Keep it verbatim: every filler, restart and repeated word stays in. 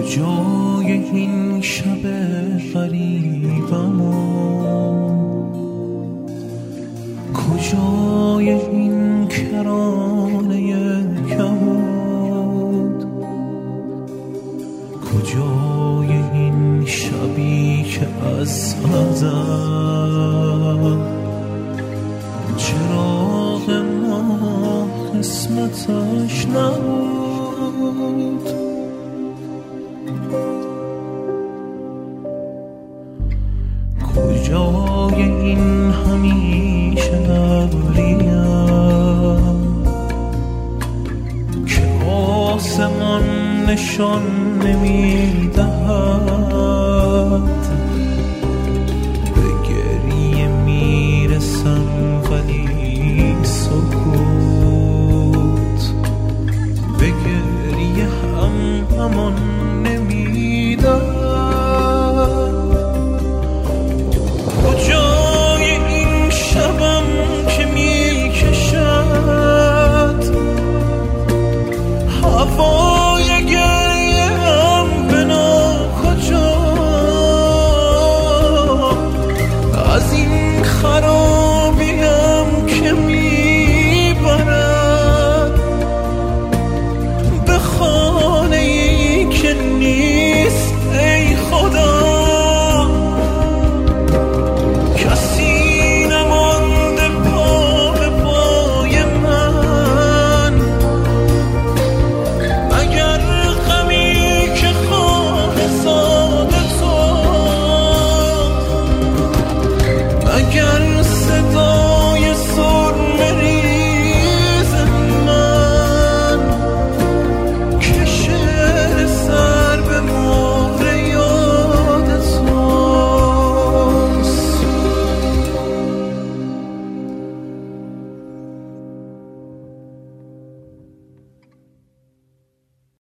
کجای این شب غریبم و کجای این کرانه کبود، کجای این شبی که از ازل چراغ ما قسمتش نبود. کجای این همیشه ابریم که آسمان نشان نمیدهد،